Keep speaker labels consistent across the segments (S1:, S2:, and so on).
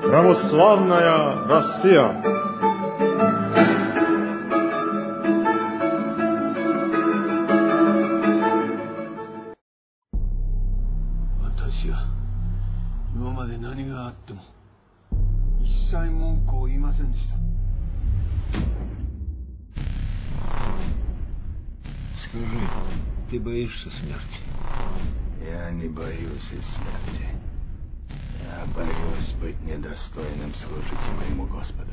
S1: Православная Россия.
S2: Ваташиは今まで何があっても一切文句を言いませんでした。
S3: Скажи, ты боишься смерти?
S4: Я не боюсь и смерти. Я боюсь быть недостойным служить моему Господу.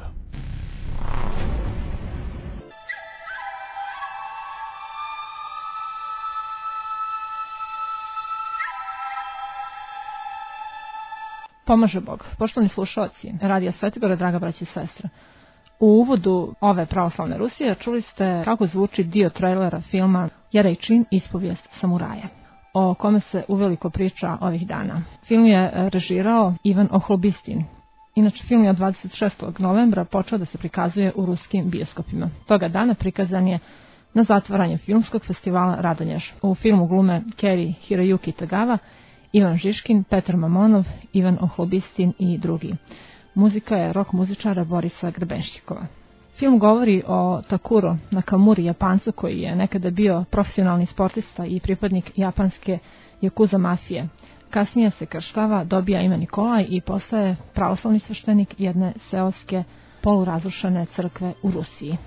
S5: Pomaže Bog. Poštovani slušalci Radija Svetogora, draga braća i sestre. U uvodu ove pravoslavne Rusije čuli ste kako zvuči dio trejlera filma Jerejčin, ispovijest samuraja, o kome se uveliko priča ovih dana. Film je režirao Ivan Oholbistin. Inače, film je od 26. novembra počeo da se prikazuje u ruskim bioskopima. Toga dana prikazan je na zatvaranju filmskog festivala Radonjež. U filmu glume Keri Hiroyuki Tagawa, Ivan Žiškin, Petar Mamonov, Ivan Oholbistin i drugi. Muzika je rock muzičara Borisa Grebenščikova. Film govori o Takuro Nakamuri, Japancu koji je nekada bio profesionalni sportista i pripadnik japanske Yakuza mafije. Kasnije se krštava, dobija ime Nikolaj i postaje pravoslavni sveštenik jedne seoske polurazrušene crkve u Rusiji.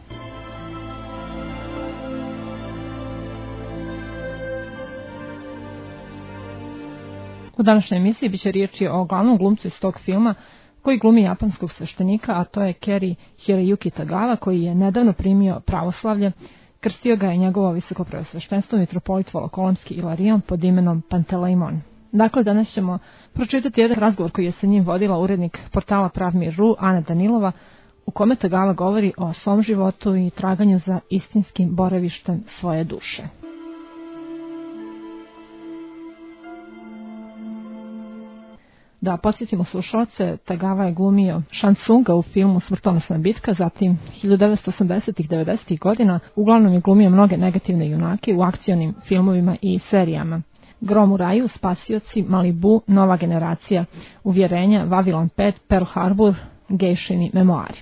S5: U današnjoj emisiji biće riječi o glavnom glumcu iz tog filma koji glumi japanskog sveštenika, a to je Keri Hiroyuki Tagawa, koji je nedavno primio pravoslavlje. Krstio ga je njegovo visokopreosveštenstvo mitropolit Volokolamski Ilarion pod imenom Panteleimon. Dakle, danas ćemo pročitati jedan razgovor koji je sa njim vodila urednik portala Pravmir.ru Ana Danilova, u kome Tagawa govori o svom životu i traganju za istinskim boravištem svoje duše. Da podsjetimo slušalce, Tagawa je glumio Shansunga u filmu Smrtonosna bitka, zatim 1980. i 90. godina uglavnom je glumio mnoge negativne junake u akcionim filmovima i serijama. Grom u raju, Spasioci, Malibu, Nova generacija, Uvjerenja, Vavilon 5, Pearl Harbor, Gejšini memoari.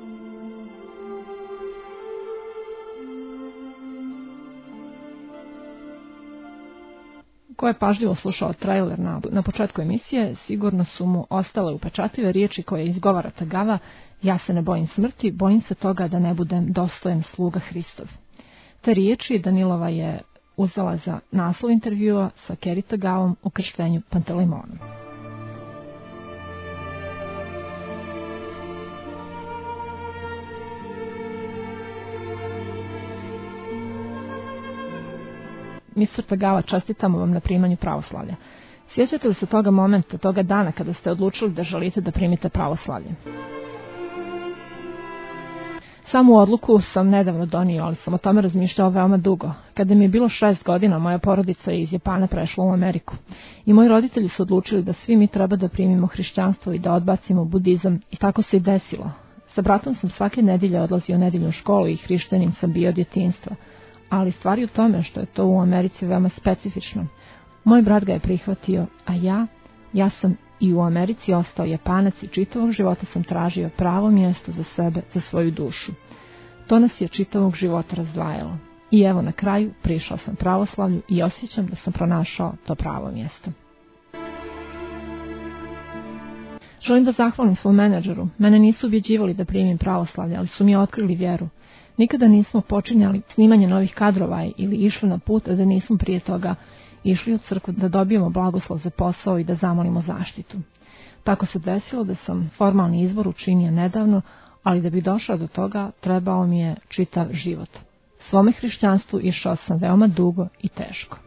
S5: Ko je pažljivo slušao trailer na početku emisije, sigurno su mu ostale upečatljive riječi koje izgovara Tagawa: ja se ne bojim smrti, bojim se toga da ne budem dostojan sluga Hristov. Te riječi Danilova je uzela za naslov intervjua sa Keri Tagawom u krštenju Panteleimonom. Mr. Tagawa, čestitamo vam na primanju pravoslavlja. Sjećate li se toga momenta, toga dana kada ste odlučili da želite da primite pravoslavlje? Samu odluku sam nedavno donio, ali sam o tome razmišljao veoma dugo. Kada mi je bilo 6 godina, moja porodica je iz Japana prešla u Ameriku. I moji roditelji su odlučili da svi mi treba da primimo hrišćanstvo i da odbacimo budizam. I tako se i desilo. Sa bratom sam svake nedelje odlazio u nedeljnu školu i hrišćanin sam bio od djetinjstva. Ali stvari u tome što je to u Americi veoma specifično. Moj brat ga je prihvatio, a ja sam i u Americi ostao Japanac i čitavog života sam tražio pravo mjesto za sebe, za svoju dušu. To nas je čitavog života razdvajalo. I evo na kraju prišao sam pravoslavlju i osjećam da sam pronašao to pravo mjesto. Želim da zahvalim svom menadžeru. Mene nisu ubjeđivali da primim pravoslavlje, ali su mi otkrili vjeru. Nikada nismo počinjali snimanje novih kadrova ili išli na put, a da nismo prije toga išli u crkvu da dobijemo blagoslov za posao i da zamolimo zaštitu. Tako se desilo da sam formalni izbor učinio nedavno, ali da bi došao do toga trebao mi je čitav život. Svome hrišćanstvu išao sam veoma dugo i teško.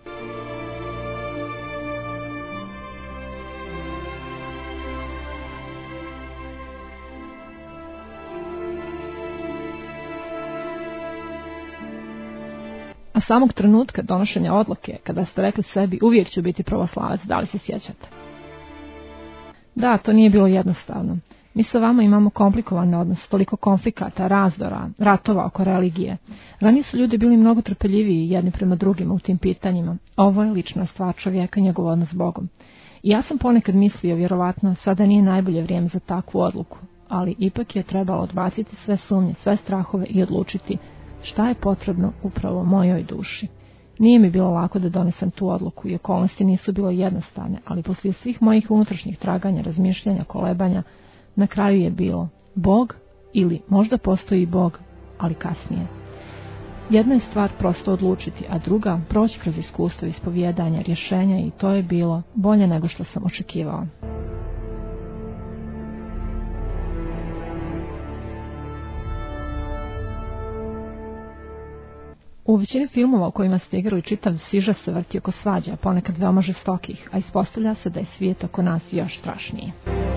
S5: A samog trenutka donošenja odluke, kada ste rekli sebi uvijek ću biti pravoslavac, da li se sjećate? Da, to nije bilo jednostavno. Mi sa vama imamo komplikovan odnos, toliko konflikata, razdora, ratova oko religije. Ranije su ljudi bili mnogo trpeljiviji jedni prema drugima u tim pitanjima. Ovo je lična stvar čovjeka, njegov odnos s Bogom. I ja sam ponekad mislio, vjerovatno, sada nije najbolje vrijeme za takvu odluku, ali ipak je trebalo odbaciti sve sumnje, sve strahove i odlučiti šta je potrebno upravo mojoj duši. Nije mi bilo lako da donesem tu odluku i okolnosti nisu bile jednostavne, ali poslije svih mojih unutrašnjih traganja, razmišljanja, kolebanja, na kraju je bilo Bog ili možda postoji Bog, ali kasnije. Jedna je stvar prosto odlučiti, a druga proći kroz iskustvo ispovijedanja, rješenja i to je bilo bolje nego što sam očekivao. U većini filmova u kojima ste igrali čitav sižet se vrti oko svađa, ponekad veoma žestokih, a ispostavlja se da je svijet oko nas još strašniji.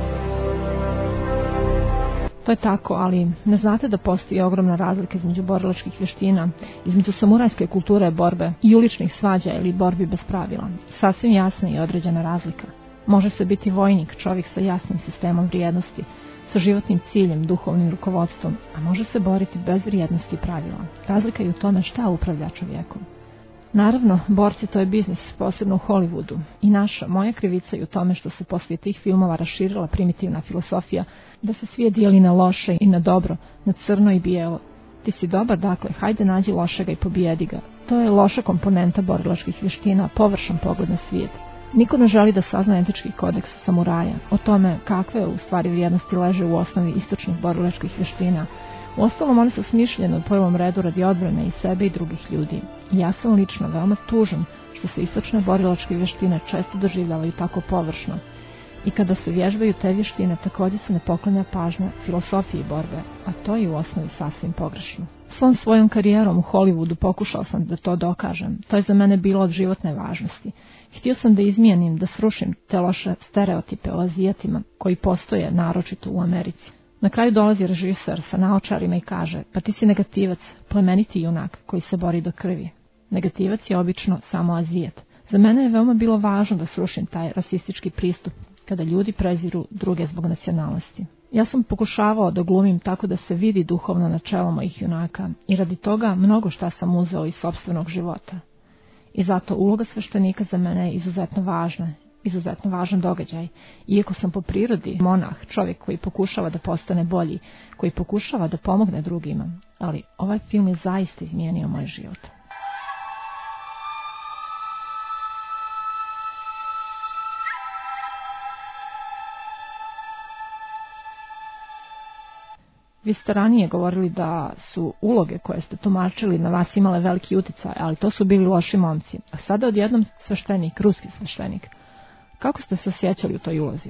S5: To je tako, ali ne znate da postoji ogromna razlika između borilačkih vještina, između samurajske kulture borbe i uličnih svađa ili borbi bez pravila. Sasvim jasna i određena razlika. Može se biti vojnik, čovjek sa jasnim sistemom vrijednosti, sa životnim ciljem, duhovnim rukovodstvom, a može se boriti bez vrijednosti i pravila. Razlika je u tome šta upravlja čovjekom. Naravno, borci to je biznis, posebno u Hollywoodu. I moja krivica je u tome što se poslije tih filmova raširila primitivna filosofija da se svijet dijeli na loše i na dobro, na crno i bijelo. Ti si dobar, dakle, hajde nađi lošega i pobijedi ga. To je loša komponenta borilačkih vještina, površan pogled na svijet. Niko ne želi da sazna etički kodeks samuraja, o tome kakve u stvari vrijednosti leže u osnovi istočnih borilačkih vještina. Uostalom, one su smišljene u prvom redu radi odbrane i sebe i drugih ljudi. I ja sam lično veoma tužan što se istočne borilačke vještine često doživljavaju tako površno. I kada se vježbaju te vještine, također se ne poklanja pažnja filosofiji borbe, a to je u osnovi sasvim pogrešno. Svom svojom karijerom u Hollywoodu pokušao sam da to dokažem. To je za mene bilo od životne važnosti. Htio sam da izmijenim, da srušim te loše stereotipe o Azijatima koji postoje naročito u Americi. Na kraju dolazi režiser sa naočarima i kaže, pa ti si negativac, plemeniti junak koji se bori do krvi. Negativac je obično samo Azijat. Za mene je veoma bilo važno da srušim taj rasistički pristup kada ljudi preziru druge zbog nacionalnosti. Ja sam pokušavao da glumim tako da se vidi duhovno načelo mojih junaka i radi toga mnogo šta sam uzeo iz sopstvenog života. I zato uloga sveštenika za mene je izuzetno važna, izuzetno važan događaj. Iako sam po prirodi monah, čovjek koji pokušava da postane bolji, koji pokušava da pomogne drugima, ali ovaj film je zaista izmijenio moj život. Vi ste ranije govorili da su uloge koje ste tumačili na vas imale veliki utjecaj, ali to su bili loši momci. A sada odjednom sveštenik, ruski sveštenik. Kako ste se osjećali u toj ulozi?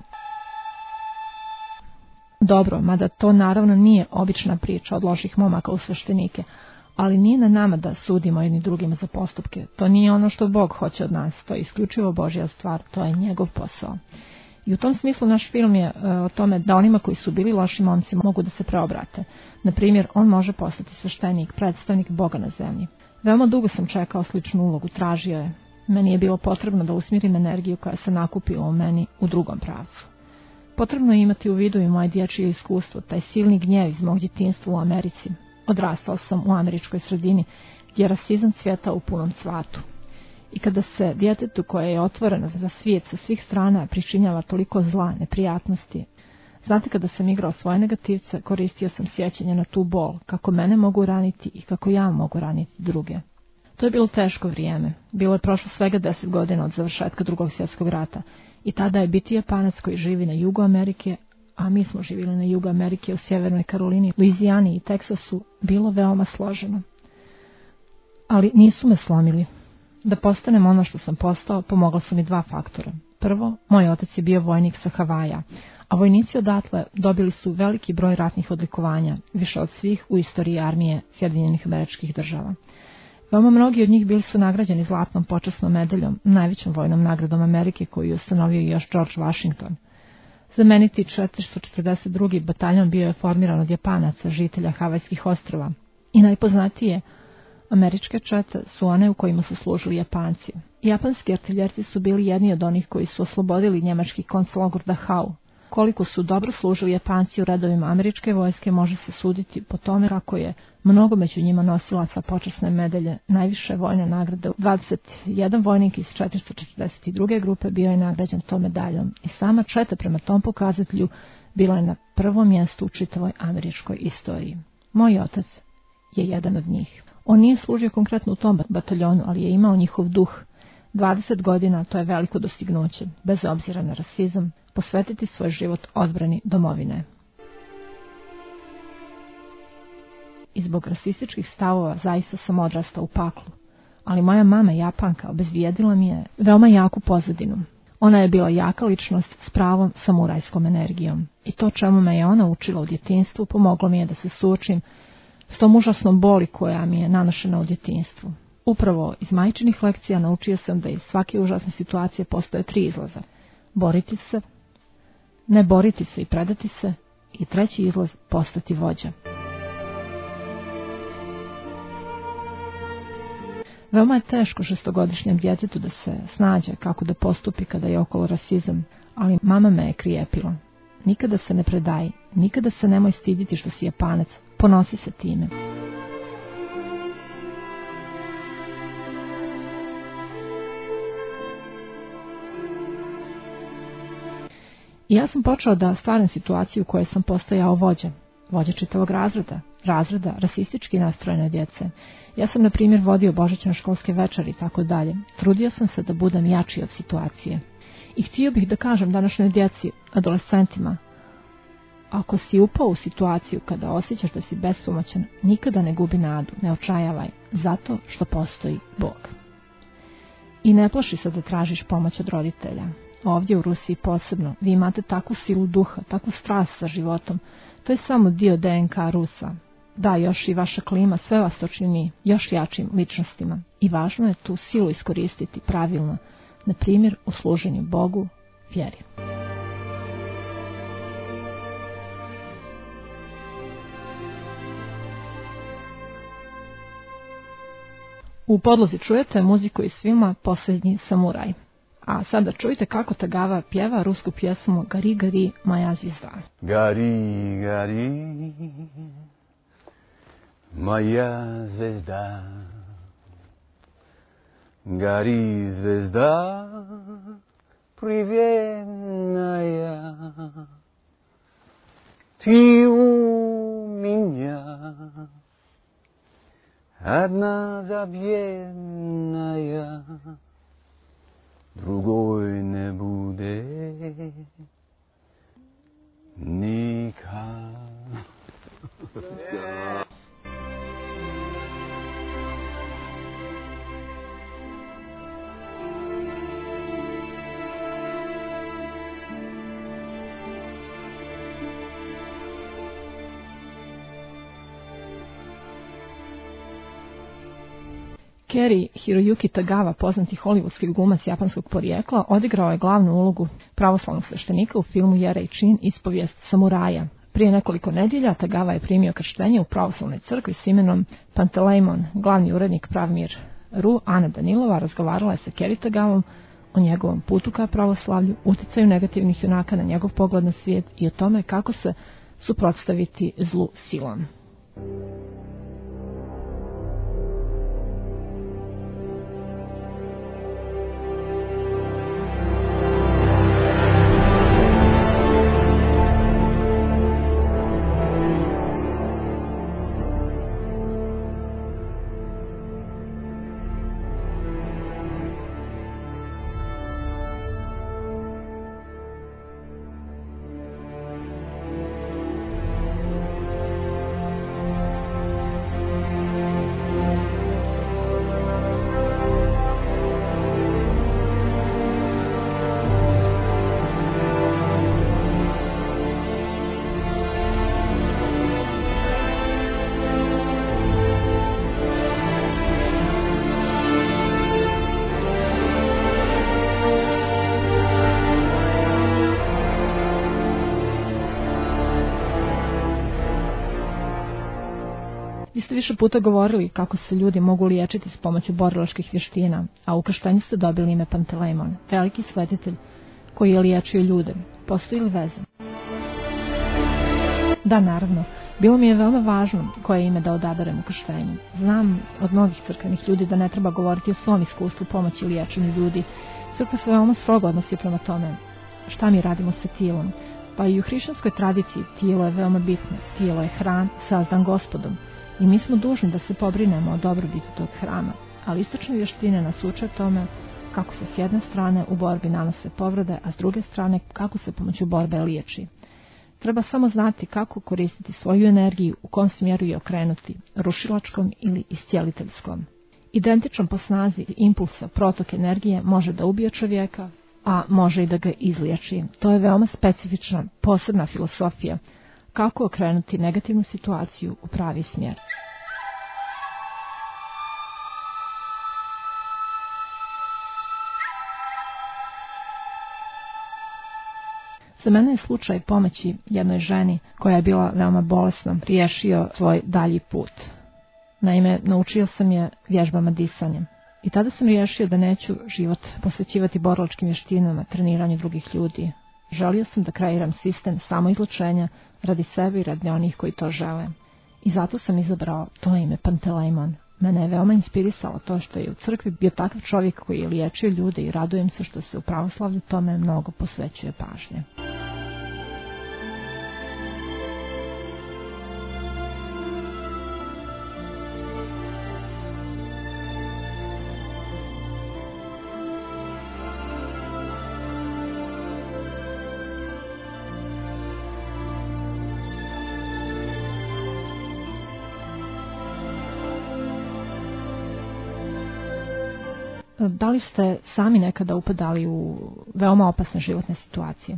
S5: Dobro, mada to naravno nije obična priča od loših momaka u sveštenike, ali nije na nama da sudimo jedni drugima za postupke. To nije ono što Bog hoće od nas, to je isključivo Božja stvar, to je njegov posao. I u tom smislu naš film je o tome da onima koji su bili loši momci mogu da se preobrate. Na primjer, on može postati sveštenik, predstavnik Boga na zemlji. Veoma dugo sam čekao sličnu ulogu, tražio je. Meni je bilo potrebno da usmjerim energiju koja se nakupila u meni u drugom pravcu. Potrebno je imati u vidu i moje dječje iskustvo, taj silni gnjev iz mog djetinjstva u Americi. Odrastao sam u američkoj sredini, gdje je rasizam cvjetao u punom cvatu. I kada se djetetu koje je otvoreno za svijet sa svih strana pričinjava toliko zla, neprijatnosti. Znate, kada sam igrao svoje negativce, koristio sam sjećanje na tu bol, kako mene mogu raniti i kako ja mogu raniti druge. To je bilo teško vrijeme. Bilo je prošlo svega 10 godina od završetka Drugog svjetskog rata i tada je biti Japanac koji živi na jugu Amerike, a mi smo živjeli na jugu Amerike u Sjevernoj Karolini, Luizijani i Teksasu, bilo veoma složeno. Ali nisu me slomili. Da postanem ono što sam postao, pomogla su mi dva faktora. Prvo, moj otac je bio vojnik sa Havaja, a vojnici odatle dobili su veliki broj ratnih odlikovanja, više od svih u istoriji armije Sjedinjenih Američkih Država. Veoma mnogi od njih bili su nagrađeni zlatnom počasnom medaljom, najvećom vojnom nagradom Amerike koju je ustanovio još George Washington. Znameniti 442. bataljon bio je formiran od Japanaca, žitelja Havajskih ostrva, i najpoznatije američke čete su one u kojima su služili Japanci. Japanski artiljerci su bili jedni od onih koji su oslobodili njemački koncentracioni logor Dachau. Koliko su dobro služili Japanci u redovima američke vojske može se suditi po tome kako je mnogo među njima nosilaca počasne medalje, najviše vojne nagrade. 21 vojnik iz 442. grupe bio je nagrađen tom medaljom i sama četa prema tom pokazatelju bila je na prvom mjestu u čitavoj američkoj istoriji. Moj otac je jedan od njih. On nije služio konkretno u tom bataljonu, ali je imao njihov duh. 20 godina, to je veliko dostignuće, bez obzira na rasizam, posvetiti svoj život odbrani domovine. I zbog rasističkih stavova zaista sam odrastao u paklu, ali moja mama Japanka obezbijedila mi je veoma jaku pozadinu. Ona je bila jaka ličnost s pravom samurajskom energijom i to čemu me je ona učila u djetinjstvu pomoglo mi je da se suočim s tom užasnom boli koja mi je nanošena u djetinjstvu. Upravo iz majčinih lekcija naučio sam da iz svake užasne situacije postoje 3 izlaza. Boriti se, ne boriti se i predati se i 3. izlaz postati vođa. Veoma je teško 6-godišnjem djetetu da se snađe kako da postupi kada je okolo rasizam, ali mama me je krijepila. Nikada se ne predaj, nikada se nemoj stiditi što si Japanac, ponosi se time. I ja sam počeo da stvaram situaciju u kojoj sam postajao vođa čitavog razreda rasistički nastrojene djece. Ja sam, na primjer, vodio božićne školske večeri i tako dalje. Trudio sam se da budem jači od situacije. I htio bih da kažem današnjoj djeci, adolescentima, ako si upao u situaciju kada osjećaš da si bespomoćan, nikada ne gubi nadu, ne očajavaj, zato što postoji Bog. I ne plaši se da tražiš pomoć od roditelja. Ovdje u Rusiji posebno, vi imate takvu silu duha, takvu strast za životom. To je samo dio DNK Rusa. Da, još i vaša klima, sve vas to čini još jačim ličnostima. I važno je tu silu iskoristiti pravilno, na primjer u služenju Bogu, vjeri. U podlozi čujete muziku iz filma Posljednji samuraj. A sada čujte kako Tagava pjeva rusku pjesmu Gari, gari, moja zvijezda.
S2: Gari, gari, moja zvezda. Gari, zvezda, привет,Ты у меня одна забвенная, другой не будет никак.
S5: Kerry Hiroyuki Tagawa, poznati hollywoodski glumac japanskog porijekla, odigrao je glavnu ulogu pravoslavnog sveštenika u filmu Jerry Chin, ispovijest samuraja. Prije nekoliko nedjelja Tagawa je primio krštenje u pravoslavnoj crkvi s imenom Panteleimon. Glavni urednik Pravmir Ru, Ana Danilova, razgovarala je sa Kerry Tagavom o njegovom putu ka pravoslavlju, utjecaju negativnih junaka na njegov pogled na svijet i o tome kako se suprotstaviti zlu silom. Vi ste više puta govorili kako se ljudi mogu liječiti s pomoću borilačkih vještina, a u krštenju ste dobili ime Panteleimon, veliki svetitelj koji je liječio ljude. Postoji li veza? Da, naravno. Bilo mi je veoma važno koje ime da odaberem u krštenju. Znam od mnogih crkvenih ljudi da ne treba govoriti o svom iskustvu pomoći liječenju ljudi. Crkva se veoma strogo odnosi prema tome šta mi radimo sa tijelom. Pa i u hrišćanskoj tradiciji tijelo je veoma bitno. Tijelo je hram sazdan Gospodom i mi smo dužni da se pobrinemo o dobrobiti tog hrama. Ali istočne vještine nas uče tome kako se s jedne strane u borbi nanose povrede, a s druge strane kako se pomoću borbe liječi. Treba samo znati kako koristiti svoju energiju, u kom smjeru je okrenuti, rušilačkom ili iscijeliteljskom. Identičan po snazi impulsa protok energije može da ubije čovjeka, a može i da ga izliječi. To je veoma specifična, posebna filosofija, kako okrenuti negativnu situaciju u pravi smjer. Za mene je slučaj pomoći jednoj ženi koja je bila veoma bolesna riješio svoj dalji put. Naime, naučio sam je vježbama disanja. I tada sam riješio da neću život posvećivati borilačkim vještinama, treniranju drugih ljudi. Želio sam da kreiram sistem samoizlečenja radi sebe i radi onih koji to žele. I zato sam izabrao to ime Pantelejmon. Mene je veoma inspirisalo to što je u crkvi bio takav čovjek koji je liječio ljude i radujem se što se u pravoslavlju tome mnogo posvećuje pažnje. Da li ste sami nekada upadali u veoma opasne životne situacije?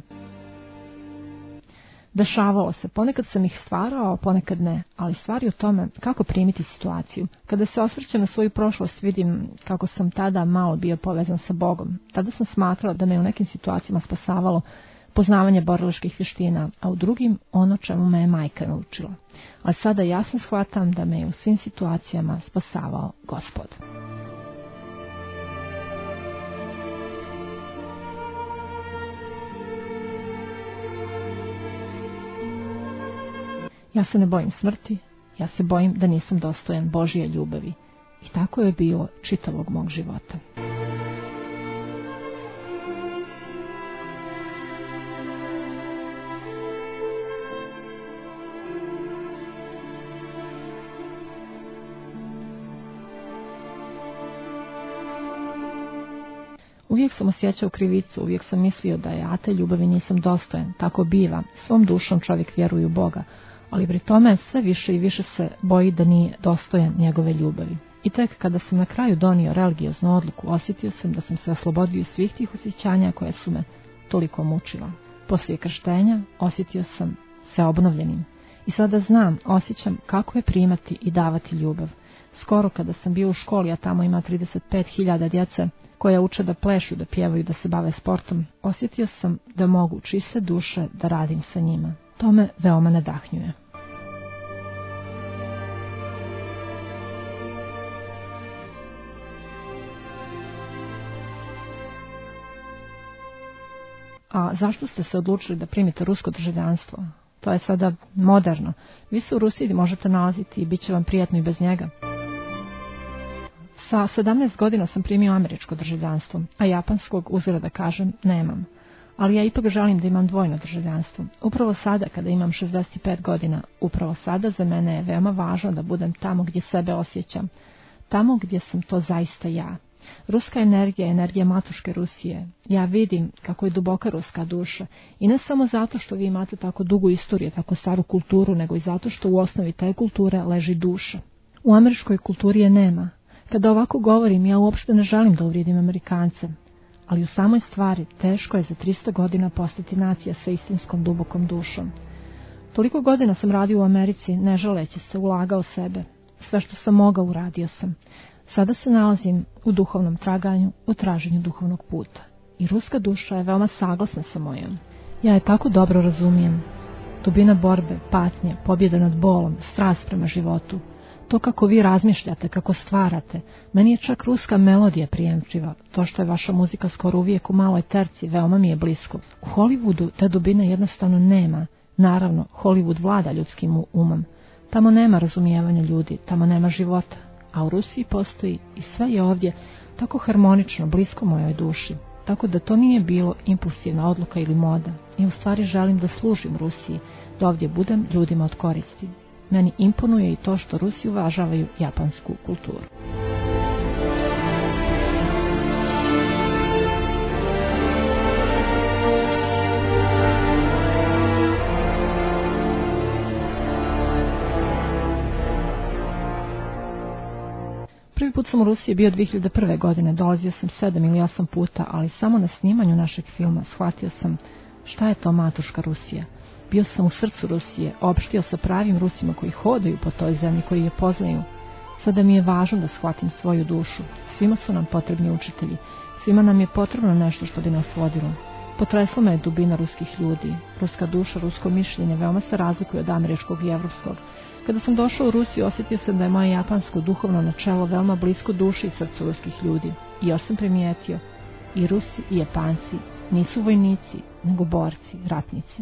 S5: Dešavalo se, ponekad sam ih stvarao, ponekad ne, ali stvar je u tome kako primiti situaciju. Kada se osvrćem na svoju prošlost, vidim kako sam tada malo bio povezan sa Bogom. Tada sam smatrao da me u nekim situacijama spasavalo poznavanje borilačkih vještina, a u drugim ono čemu me je majka naučila. Ali sada jasno shvatam da me je u svim situacijama spasavao Gospod. Ja se ne bojim smrti, ja se bojim da nisam dostojan Božje ljubavi. I tako je bilo čitavog mog života. Uvijek sam osjećao krivicu, uvijek sam mislio da ja te ljubavi nisam dostojan. Tako biva, svom dušom čovjek vjeruje u Boga. Ali pri tome sve više i više se boji da nije dostojan njegove ljubavi. I tek kada sam na kraju donio religioznu odluku, osjetio sam da sam se oslobodio svih tih osjećanja koje su me toliko mučila. Poslije krštenja osjetio sam se obnovljenim. I sada znam, osjećam kako je primati i davati ljubav. Skoro kada sam bio u školi, a tamo ima 35.000 djece koja uče da plešu, da pjevaju, da se bave sportom, osjetio sam da mogu čiste duše da radim sa njima. To me veoma nadahnjuje. A zašto ste se odlučili da primite rusko državljanstvo? To je sada moderno. Vi se u Rusiji možete nalaziti i bit će vam prijatno i bez njega. Sa 17 godina sam primio američko državljanstvo, a japanskog, uzgleda da kažem, nemam. Ali ja ipak želim da imam dvojno državljanstvo. Upravo sada, kada imam 65 godina, upravo sada za mene je veoma važno da budem tamo gdje sebe osjećam. Tamo gdje sam to zaista ja. Ruska energija je energija matuške Rusije. Ja vidim kako je duboka ruska duša. I ne samo zato što vi imate tako dugu istoriju, tako staru kulturu, nego i zato što u osnovi te kulture leži duša. U američkoj kulturi je nema. Kada ovako govorim, ja uopšte ne želim da uvrijedim Amerikance. Ali u samoj stvari teško je za 300 godina postati nacija sa istinskom dubokom dušom. Toliko godina sam radio u Americi, ne želeći se, ulagao sebe. Sve što sam mogao uradio sam. Sada se nalazim u duhovnom traganju, u traženju duhovnog puta. I ruska duša je veoma saglasna sa mojom. Ja je tako dobro razumijem. Dubina borbe, patnje, pobjeda nad bolom, strast prema životu. To kako vi razmišljate, kako stvarate. Meni je čak ruska melodija prijemčiva. To što je vaša muzika skoro uvijek u maloj terci, veoma mi je blisko. U Hollywoodu te dubine jednostavno nema. Naravno, Hollywood vlada ljudskim umom. Tamo nema razumijevanja ljudi, tamo nema života, a u Rusiji postoji i sve je ovdje tako harmonično, blisko mojoj duši, tako da to nije bilo impulsivna odluka ili moda. I u stvari želim da služim Rusiji, da ovdje budem ljudima od koristi. Meni imponuje i to što Rusi uvažavaju japansku kulturu. Prvi put sam u Rusiji bio 2001. godine, dolazio sam 7 ili 8 puta, ali samo na snimanju našeg filma shvatio sam šta je to matuška Rusija. Bio sam u srcu Rusije, opštio sa pravim Rusima koji hodaju po toj zemlji, koji je poznaju. Sada mi je važno da shvatim svoju dušu. Svima su nam potrebni učitelji, svima nam je potrebno nešto što bi nas vodilo. Potresla me je dubina ruskih ljudi. Ruska duša, rusko mišljenje veoma se razlikuje od američkog i evropskog. Kada sam došao u Rusiju, osjetio sam da je moje japansko duhovno načelo veoma blisko duši i srcu ruskih ljudi. I još sam primijetio, i Rusi i Japanci nisu vojnici, nego borci, ratnici.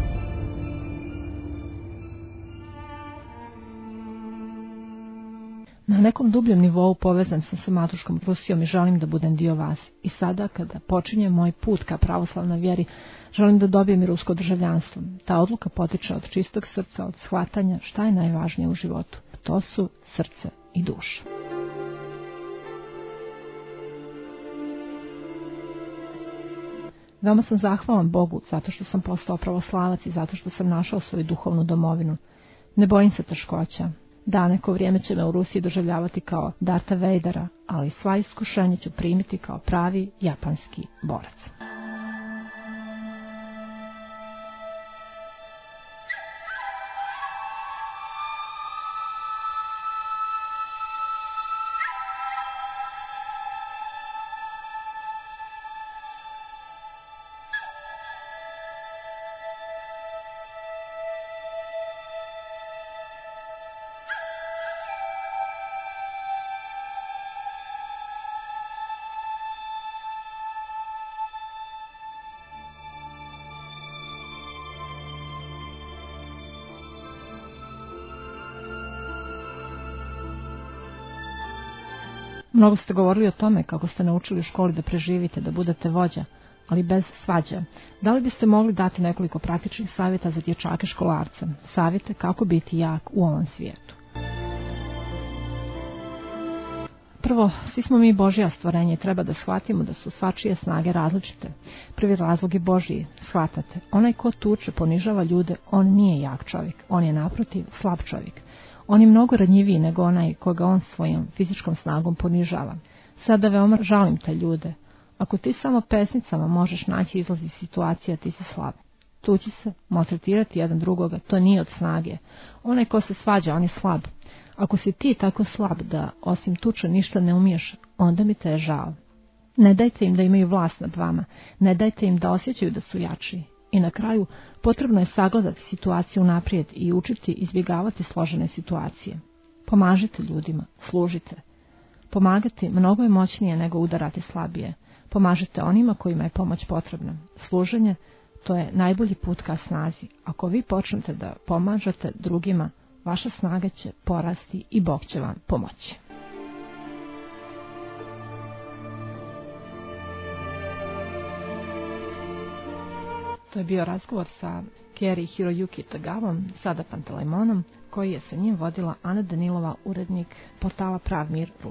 S5: Na nekom dubljem nivou povezan sam sa matuškom Rusijom i želim da budem dio vas. I sada, kada počinje moj put ka pravoslavnoj vjeri, želim da dobijem i rusko državljanstvo. Ta odluka potiče od čistog srca, od shvatanja šta je najvažnije u životu. To su srce i duša. Veoma sam zahvalan Bogu zato što sam postao pravoslavac i zato što sam našao svoju duhovnu domovinu. Ne bojim se teškoća. Da, neko vrijeme će me u Rusiji doživljavati kao Darta Vadera, ali sva iskušenja ću primiti kao pravi japanski borac. Mnogo ste govorili o tome kako ste naučili u školi da preživite, da budete vođa, ali bez svađa. Da li biste mogli dati nekoliko praktičnih savjeta za dječake školarce? Savjete kako biti jak u ovom svijetu. Prvo, svi smo mi Božja stvorenje i treba da shvatimo da su svačije snage različite. Prvi razlog je Božji, shvatate. Onaj ko tuče, ponižava ljude, on nije jak čovjek, on je naprotiv slab čovjek. On je mnogo ranjiviji nego onaj koga on svojom fizičkom snagom ponižava. Sada veoma žalim te ljude. Ako ti samo pesnicama možeš naći izlaz iz situacije, ti si slab. Tući se, maltretirati jedan drugoga, to nije od snage. Onaj ko se svađa, on je slab. Ako si ti tako slab da osim tuče ništa ne umiješ, onda mi te je žao. Ne dajte im da imaju vlast nad vama, ne dajte im da osjećaju da su jači. I na kraju, potrebno je sagledati situaciju naprijed i učiti izbjegavati složene situacije. Pomažite ljudima, služite. Pomagati mnogo je moćnije nego udarati slabije. Pomažite onima kojima je pomoć potrebna. Služenje, to je najbolji put ka snazi. Ako vi počnete da pomažete drugima, vaša snaga će porasti i Bog će vam pomoći. To je bio razgovor sa Keri Hiroyuki Tagavom, sada Pantelejmonom, koji je sa njim vodila Ana Danilova, urednik portala Pravmir.ru.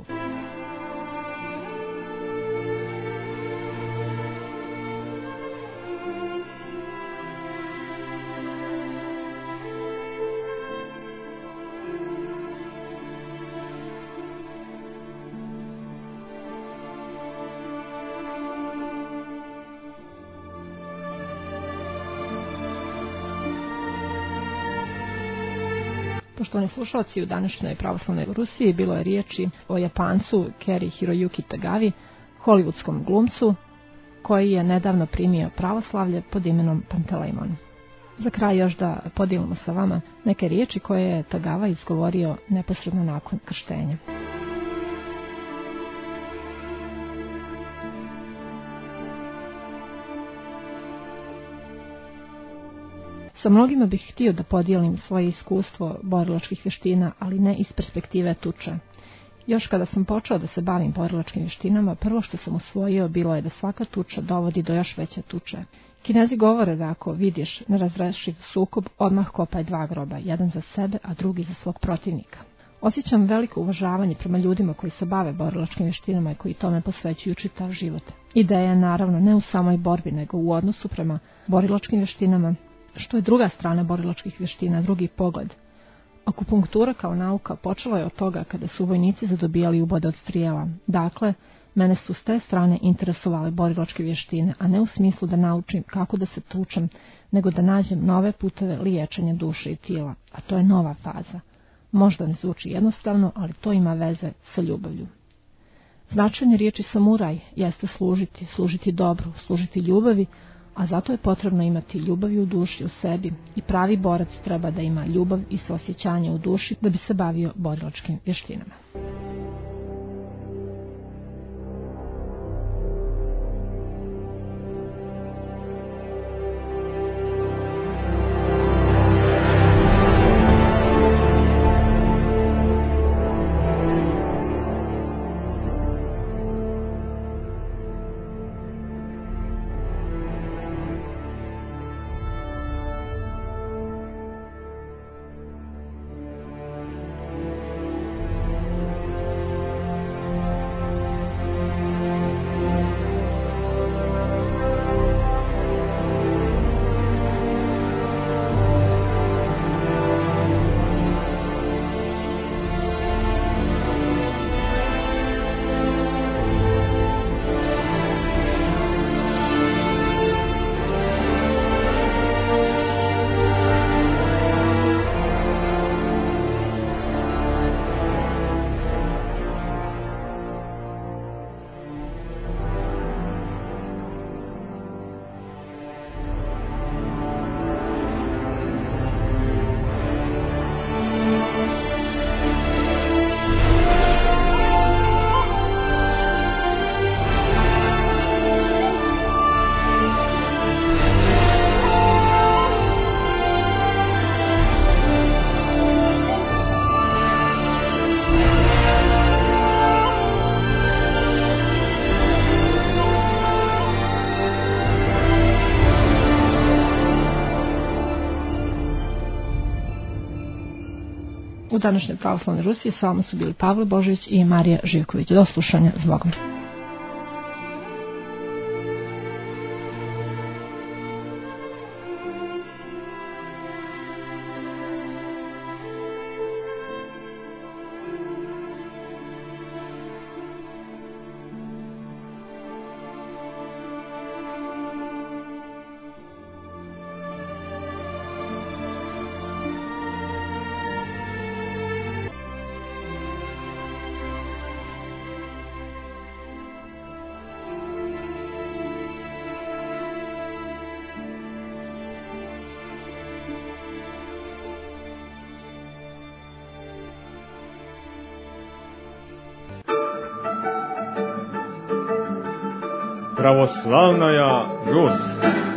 S5: Poštovani slušalci, u današnjoj pravoslavnoj Rusiji bilo je riječi o Japancu Keri Hiroyuki Tagavi, hollywoodskom glumcu, koji je nedavno primio pravoslavlje pod imenom Pantelejmon. Za kraj još da podijelimo sa vama neke riječi koje je Tagava izgovorio neposredno nakon krštenja. Sa mnogima bih htio da podijelim svoje iskustvo borilačkih vještina, ali ne iz perspektive tuče. Još kada sam počeo da se bavim borilačkim vještinama, prvo što sam usvojio bilo je da svaka tuča dovodi do još veće tuče. Kinezi govore da ako vidiš nerazrešiv sukob, odmah kopaj 2 groba, jedan za sebe, a drugi za svog protivnika. Osjećam veliko uvažavanje prema ljudima koji se bave borilačkim vještinama i koji tome posvećuju čitav život. Ideja je naravno ne u samoj borbi, nego u odnosu prema borilačkim vještinama, što je druga strana borilačkih vještina, drugi pogled. Akupunktura kao nauka počela je od toga kada su vojnici zadobijali ubode od strijela. Dakle, mene su s te strane interesovale borilačke vještine, a ne u smislu da naučim kako da se tučem, nego da nađem nove puteve liječenja duše i tijela, a to je nova faza. Možda ne zvuči jednostavno, ali to ima veze sa ljubavlju. Značenje riječi samuraj jeste služiti dobru, služiti ljubavi, a zato je potrebno imati ljubavi u duši, u sebi, i pravi borac treba da ima ljubav i suosjećanje u duši da bi se bavio borilačkim vještinama. U današnjoj pravoslavnoj Rusiji s vama su bili Pavle Božović i Marija Živković. Do slušanja, s Bogom.
S1: Православная Русь.